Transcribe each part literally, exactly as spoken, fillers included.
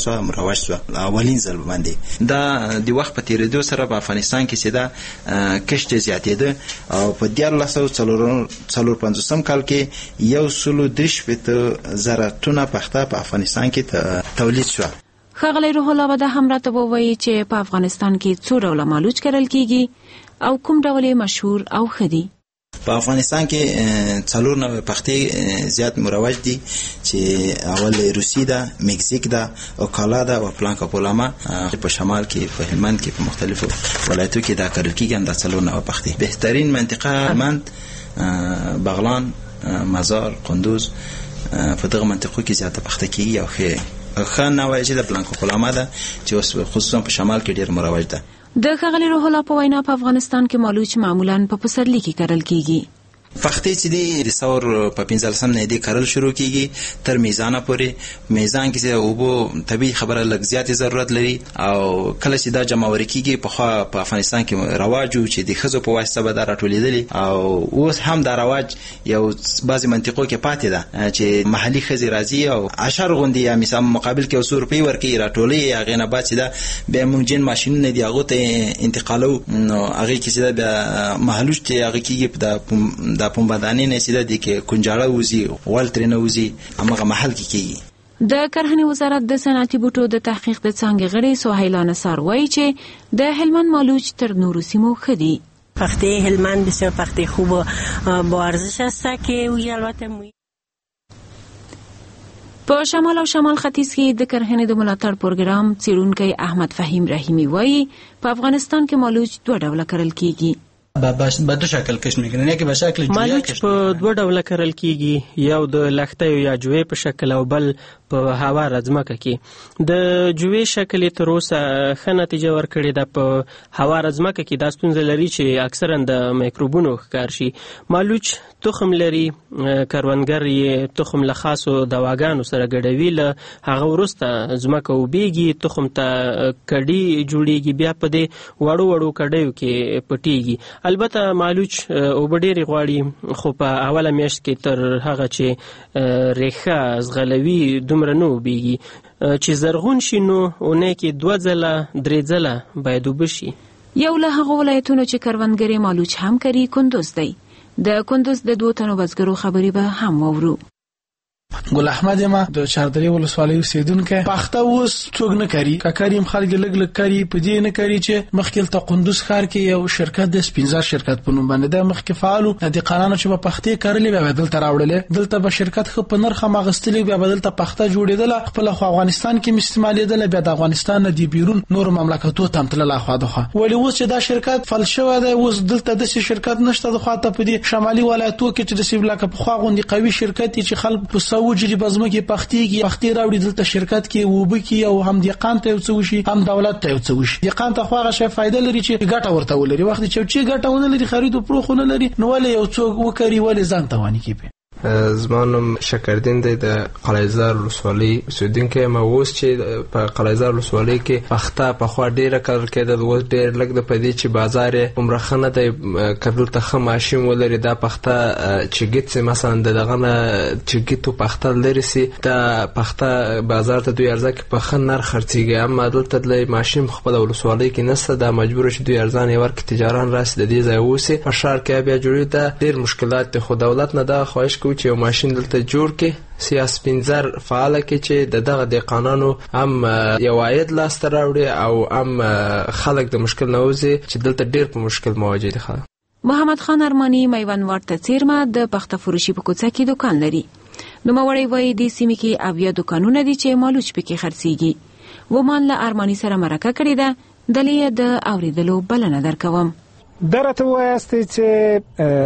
سو مروج سو اولین ځل باندې دا د وخت په تیریدو سره په افغانستان کې سیده کشت زیاتېده او په دیارلس سوه څلور پنځوسم کال کې یو سلو درې شپېته زره ټنه پخته په افغانستان کې تولید شو. ښاغلی روح الله به دا هم راته ووایي چې په افغانستان کې څو ډوله مالوچ کرل کیږي او کوم ډول یې مشهور او ښه دي. په افغانستان کې څلور نوع پختې زیات مروج دي چې اول روسي ده، مکزیک ده او کالا ده او پلانکا پولاما. په شمال کې په هلمند کې په مختلفو ولایتو کې دا کرل کیږي دا څلور نوع پختې. بهترین منطقه هلمند، بغلان، مزار، قندوز په دغه منطقو کې زیاته پخته کیږي او ښه ښه نوع چې د پلانکا پولاما ده چې خصوصا په شمال کې ډیر مروج ده. د ښاغلي روح الله په وینا په افغانستان کې مالوچ معمولا په پسرلي کې کرل کیږي. پختې چې دی د ثور په پنځلسم نه دی کرل شروع کیږي تر میزانه پورې. میزان کې اوبو طبیعي خبره لږ زیاتې ضرورت لري او کله چې دا جمعوري کیږي په خوا په افغانستان کې رواج و چې د ښځو په واسطه به دا راټولېدلې او اوس هم دا رواج یو بعضې منطقو کې پاتې ده چې محلي ښځې راځي او عشر غوندې یا مثلا مقابل کې یو څو روپۍ ورکوي راټولوي. هغې نه بعد چې دا بیا موږ جین ماشینونه دي هغو ته انتقالوو نو هغې کې چې دا بیا مهلوچ چې هغې کېږي په دا پنبهدانې نه سیده دي کې کنجاړه وځي غول ترېنه وځي همغه محل کې کېږي. د کرهنې وزارت د صنعتي بوټو د تحقیق د څانګې غړی سهیلا نصار وایي چې د هلمند مالوچ تر نورو سیمو ښه دي. پخته هلمند بسیار پخته خوب و با ارزش است که وی البته موی په شمال او شمال ختیځ کې د کرهنې د ملاتړ پروګرام څیړونکی احمد فهیم رحیمی وایي په افغانستان کې مالوچ دوه ډوله کرل کیږي. به دو شکل کش میکنن، یکی به شکل جویا مالوچ په دوه ډوله کرل کیږي، یو د لښتیو یا جوې په شکل او بل په هواره ځمکه کې. د جوې شکل تر اوسه ښه نتیجه ورکړې ده. په هواره ځمکه کې دا ستونزه لري چې اکثرا د میکروبونو ښکار شي. مالوچ تخم لري، کروندګر یې تخم له خاصو دواګانو سره ګډوي، له هغه وروسته ځمکه اوبېږي، تخم ته کډي جوړېږي، بیا په دې وړو وړو کډیو کې پټېږي. البته مالوچ اوبه ډېرې غواړي خو په اوله میاشت کې تر هغه چې ریښه زغلوي دومره نه اوبېږي. چې زرغون شي نو اونۍ کې دوه ځله درې ځله باید اوبه شي. یو له هغو ولایتونو چې کروندګرې مالوچ هم کري کندوز دی. د کندوز د دوه تنو بزګرو خبرې به هم واورو. ګل احمد ما د چاردرې ولسوالۍ اوسیدونکی. پخته اوس څوک نه کوي، که کریم خلک لږ لږ کوي. په دې نه کوي چې مخکې ته قندوز ښار کې یو شرکت د سپینزار شرکت په نوم باندې د مخکې فعالو د قانونو چې په پختې کارلې بیا دلته راوړلې، دلته به شرکت خو په نرخ ماغستلې بیا دلته پخته جوړېدله، خپل خو افغانستان کې استعمالېدله، بیا د افغانستان نه دی بیرون نور مملکتو ته تلله خو دغه. ولی اوس چې دا شرکت فل شوی دی، اوس دلته د شرکت نشته د خواته په دې شمالي ولایتو کې چې د سیبلاکه په خوا غوندي قوي شرکت چې خلک په سوجري بزمه کې پختېږي، پختې راوړي دلته شرکت کې وب کې او هم دقان ته یو څه وشي هم دولت ته یو څه وشي. دقان ته خو هغه شی فائدہ لري چې ګټه ورته ولري، وخت چې چې ګټه ونه لري خرید او پروخونه لري نو ولې یو څوک وکړي ولې ځان ته وانی کیږي. زمانم شکردین دی د قلعه‌زار ولسوالۍ اوسیدونکی ما. اوس چې په قلعه‌زار ولسوالۍ کې پخته پخوا ډېره کرل کېده، اوس ډېر لږ د پدې چې بازار یې عمره ښه نه دی، کبل ته ښه ماشین ولري. دا پخته چې ګیت مثلا دغه نه چې ګیتو پخته لري سي دا پخته بازار ته دوی ارزه کې په ښه نرخ خرڅېږي، اما دلته د ماشین خپل ولسوالۍ کې نشته. دا مجبور چې دوی ارزان یې ورکړي تجاران راسي د دې ځای اوسي په ښار کې بیا جوړوي. دا ډېر مشکلات دي خو دولت نه دا خواهش کوي چې یو ماشین دلته جوړ کې سیاس پنځر فعال کې چې د دغه د قانونو هم یو عاید لاسته راوړي او هم خلک د مشکل نه وځي چې دلته ډېر په مشکل مواجه دي. محمد خان ارمانی میوندوار ته څیرمه د پخته فروشي په کوڅه کې دکان لري. نوموړی وایي د سیمې کې اویا دکانونه دي چې مالوچ پکې خرڅېږي. ومان له ارمانی سره مرکه کړې ده، دلې د اوریدلو بلنه درکوم. درته وایاست چې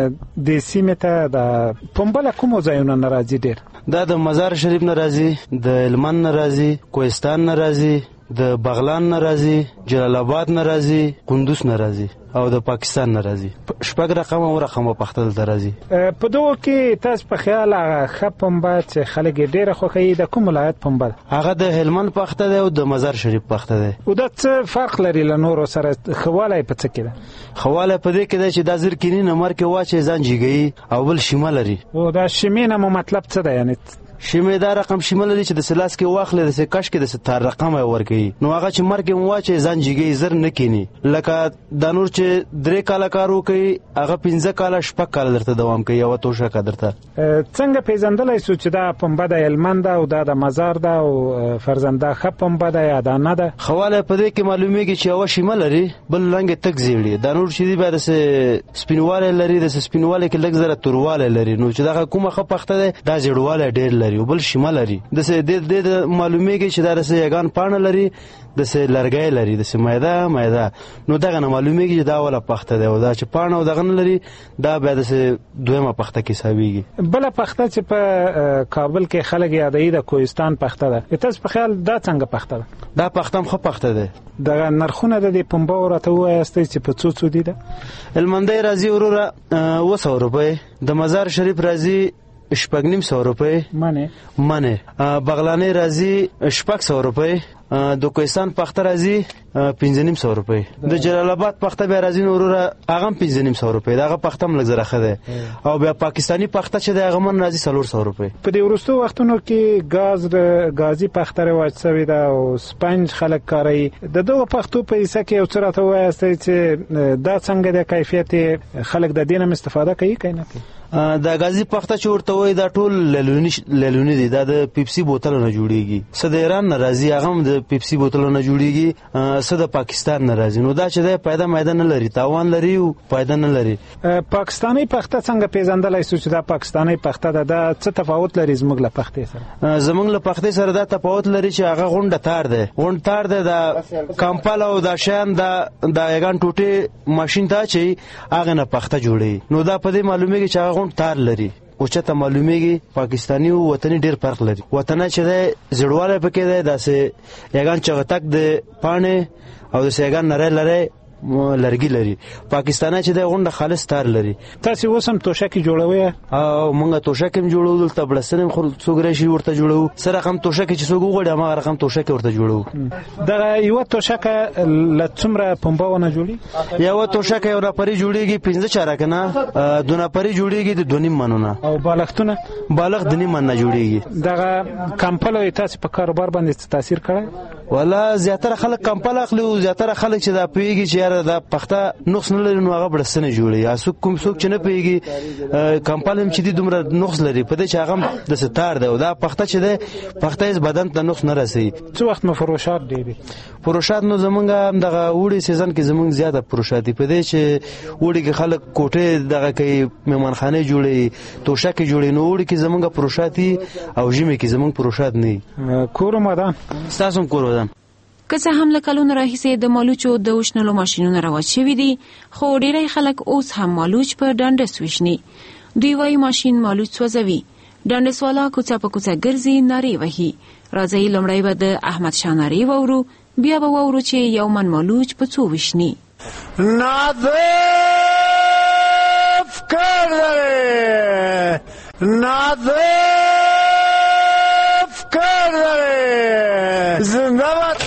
د سیمې ته د پنبله کومو ځایونو نه راځي؟ ډېر دا د مزار شریف نه راځي، د هلمند نه راځي، کوهستان نه راځي، د بغلان نه راځي، جلال آباد نه راځي، قندوز نه راځي او د پاکستان نه راځي. شپږ رقم او رقم په خپل درازي. په دوه کې تاسو په خیال هغه خپمبه چې خلک ډېر خوښي د کوم ولایت پنبه؟ هغه د هلمند پخته ده او د مزار شریف پخته ده. او د څه فرق لري له نورو سره؟ خواله په څه کې ده؟ خواله په دې کې ده چې د زرکینی نمبر کې واچي ځان جیږي او بل شمال لري. او دا شمینه مو مطلب څه ده؟ یعنی شیمه دا رقم شیمه لري چې د سلاس کې واخلې د کش کې د تار رقم ورکوي نو هغه چې مرګ مو واچي ځان جګي زر نه کینی لکه د نور چې درې کاله کار وکي هغه پنځه کاله شپږ کاله درته دوام کوي او توشه کا درته څنګه پیژندلای سو چې دا پنبه د هلمند ده او دا د مزار ده او فرزنده خپ پنبه ده یا دا نه ده خواله په دې کې معلومیږي چې هوا شیمه لري بل رنګ تک زیړي د نور چې دی به د سپینواله لري د سپینواله کې لږ زره تورواله لري نو چې دا کومه خپ پخته ده دا زیړواله ډېر لري او بل شیمه لري د دې معلومیږي چې دا د یګان پانه لري د سه لرګي لري د سه مایده مایده نو دغه نه معلومیږي چې دا ولا پخته ده او دا چې پانه او دغه نه لري دا به د سه دویمه پخته کې حسابيږي بل پخته چې په کابل کې خلک یادوي د کوهستان پخته ده تاسو په خیال دا څنګه پخته ده دا پختم خو پخته ده د نرخونه د پنبه ورته وایسته چې په څو څو دي ده المندای راځي وروره و سو روپے د مزار شریف راځي شپږ نیم سو روپے منه منه بغلانې راځي شپږ سو روپے د کوهستان پخته راځي پنځه نیم سو روپے د جلال آباد پخته به راځي وروره هغه پنځه نیم سو روپے دغه پخته ملګ زره خده او بیا پاکستانی پخته چې دغه من راځي څلور سو روپے په دې ورستو وختونو کې غاز غازی پخته رواج شوی دا او سپنج خلک کاروي د دوه پختو په حصہ کې او سره ته وایسته چې دا څنګه د کیفیت خلک د دینه استفاده کوي کینه د غازی پخته چې ورته وای دا ټول للونی للونی دي دا د پیپسي بوتل نه جوړیږي صد ایران ناراضي هغه د پیپسي بوتل نه جوړیږي صد پاکستان ناراضي نو دا چې د پیدا میدان لري تاوان لري او پیدا نه لري پاکستانی پخته څنګه پیژندلای شو چې دا پاکستانی پخته ده دا څه تفاوت لري زموږ له پخته سره زموږ له پخته سره دا تفاوت لري چې هغه غونډه تار ده غونډ تار ده د کمپال او د شان د د یګان ټوټه ماشين ته چې هغه نه پخته جوړي نو دا په دې معلومیږي چې هغه غونډ تار لري او چې ته معلومیږي پاکستانی او وطني ډیر فرق لري وطن چې د زړواله پکې ده داسې یګان چغتک د پانه او د سیګان نره لره لرګي لري پاکستان چې د غونډه خالص تار لري تاسو وسم توشک جوړوي او مونږه توشک هم جوړول ته بلسنم خو څوګره شي ورته جوړو سره هم توشک چې څوګ وګړي ما رقم توشک ورته جوړو دا یو توشک لڅمره پمباونه جوړي یو توشک یو نفري جوړيږي پنځه چاره کنه دو نفري جوړيږي د دونیم منونه او بالښتونه بالغ د نیم منه جوړيږي دا کمپل تاسو په کاروبار باندې تاثیر کړی ولا زیاتره خلک کمپل اخلي او زیاتره خلک چې دا پیږي چې دا پخته نقص نه لري نو هغه بلسنه جوړي یا څوک کوم څوک چې نه پیږي کمپالم چې د دومره نقص لري په دې چې هغه د ستار ده او دا پخته چې ده پخته یې بدن ته نقص نه رسي څو وخت مفروشات دي فروشات نو زمونږ دغه وړي سیزن کې زمونږ زیاته فروشات دي په دې چې وړي کې خلک کوټه دغه کوي مهمانخانه جوړي توشک جوړي نو وړي کې زمونږ فروشاتي او ژمي کې زمونږ فروشات نه کور مدان تاسو کور ودان که څه هم له کلونو راهیسې د مالوچو د وشنلو ماشینونه رواج شوي دي خو ډېری خلک اوس هم مالوچ په ډانډس وشني دوی وایي ماشین مالوچ سوځوي ډانډسوالا کوڅه په کوڅه ګرځي نارې وهي راځئ لومړی به د احمد شاه نارې واورو بیا به واورو چې یو من مالوچ په څو وشني نظیف کرداره نظیف کرداره زنده باد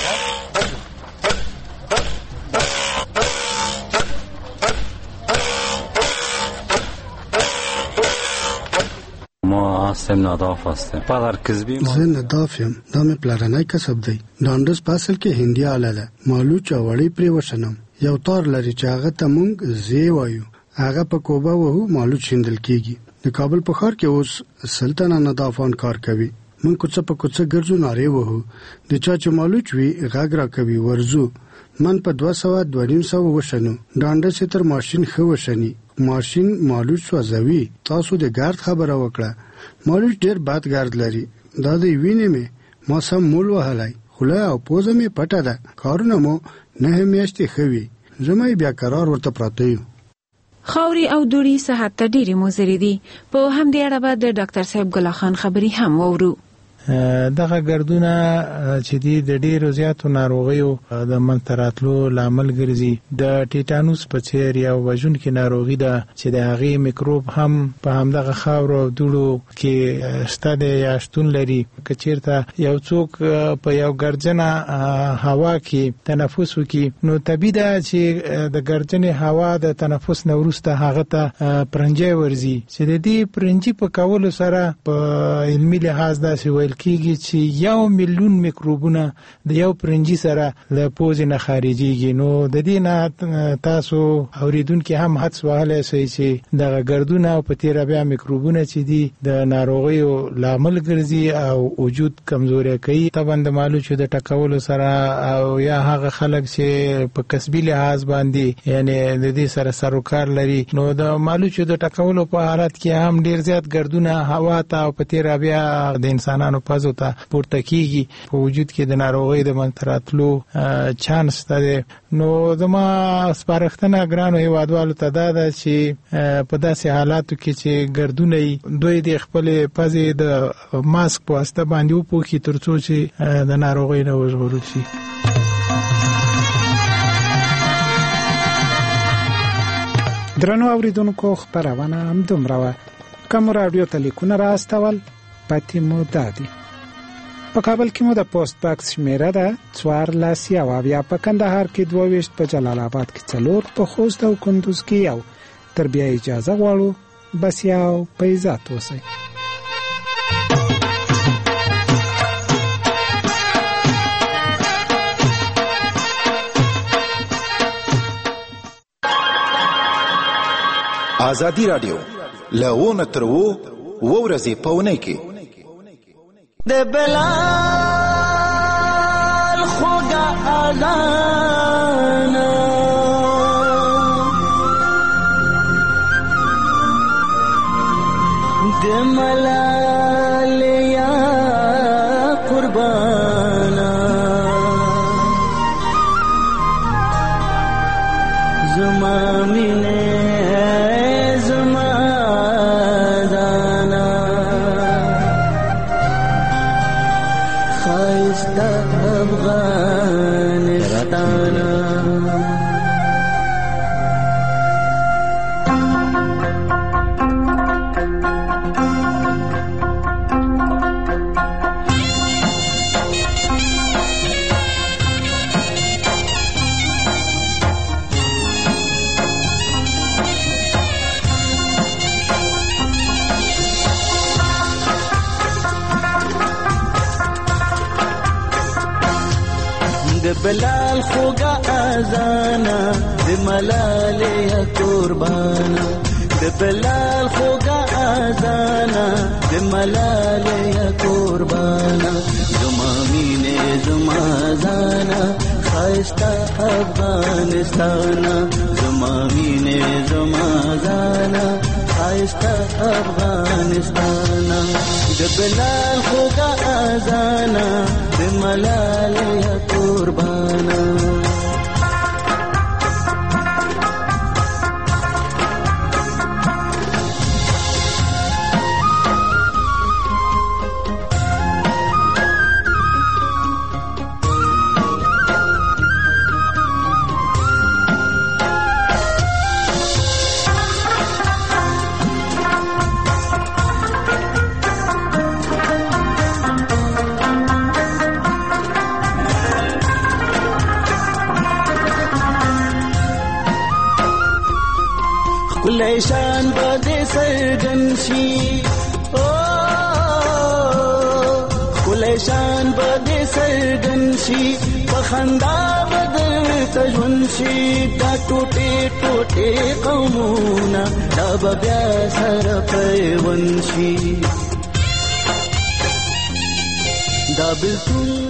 ما هستم ناداف هستم پدر کسبی زه ناداف یم دا مې پلارنی کسب دی ډانډس پاسل کې هندي آله ده مالوچ او وړې پرې وشنم یو تار لري چې هغه ته مونږ زی وایو هغه په کوبا وهو مالوچ شیندل کیږي د کابل په ښار کې اوس سلطنه نادافان کار کوي مونږ کوڅه په کوڅه ګرځو نارې وهو د چا چې مالوچ وي غږ را کوي ورزو من په دوه سوه دوه نیم سوه وشنو ډانډس تر ماشین ښه وشني ماشین مالوچ سوځوي تاسو د ګارد خبره وکړه مالوچ ډېر بد ګارد لري دا د وینې مې ما سم مول وهلی خوله او پوزه مې پټه ده کارونه مو نه میاشتې ښه وي زما بیا قرار ورته پراته یو خاوري او دوړي صحت ته ډېرې مضرې دي په همدې اړه به د ډاکټر صاحب ګل خان خبري هم واورو دغه ګردونه چې دي د ډیرو زیاتو ناروغیو د منځته راتلو لامل ګرځي. د ټیټانوس په څیر یو وژونکې ناروغي ده چې د هغې میکروب هم په همدغه خاورو او دوړو کې شته دی یا شتون لري. که چیرته یو څوک په یو ګردجنه هوا کې تنفس وکړي نو طبیعي ده چې د ګردجنې هوا د تنفس نه وروسته هغه ته پرنجی ورځي چې د دې پرنجي په کولو سره په علمي لحاظ داسې ویل کېږي چې یو میلیون میکروبونه د یو پرنجي سره له پوزې نه خارجېږي. نو د دې نه تاسو اورېدونکي هم حدس وهلی شئ چې دغه ګردونه او په تېره بیا میکروبونه چې دي د ناروغیو لامل ګرځي او وجود کمزوری کوي. طبعا د مالوچو د ټکولو سره او یا هغه خلک چې په کسبي لحاظ باندې یعنی د دې سره سروکار لري نو د مالوچو د ټکولو په حالت کې هم ډیر زیات ګردونه هوا ته او په تېره بیا د انسانانو پزو ته پورته کېږي. په وجود کې د ناروغۍ د منځته راتلو چانس شته دی. نو زما سپارښتنه ګرانو هېوادوالو ته دا ده چې په داسې حالاتو کې چې ګردونه یي دوی د خپلې پزې د ماسک په واسطه باندې وپوښي تر څو چې د ناروغۍ نه وژغورل شي. درنو اوریدونکو خبرونه هم دومره وه. کوم راډیو ته لیکونه را استول پاتې مو دادي. په کابل کې مو د پوسټ باکس شمیره ده څوارلس یو اویا، په کندهار کې دوه ویشت، په جلال آباد کې څلور، په خوست او کندوز کې یو. تر بیا اجازه غواړو بس یو په عزت اوسئ. آزادی رادیو لغونه تر وو و ورځې پونه کې د بلال خوږه اذان د ملال یا قربانا زما مینه بلال خوږه اذانا د ملال یا قربانا د بلال خوږه اذانا د ملال یا قربانا زما مینه زما زانا خایسته افغانستانا زما مینه زما زانا خایسته افغانستانا د بلال خوږه اذانا د ملال یا قربانا لیشان بده سرګن شي او لیشان بده سرګن شي په خندا بدل تجون شي دا ټوټه ټوټه قومونه دا بیا سره پیون شي دا بلتون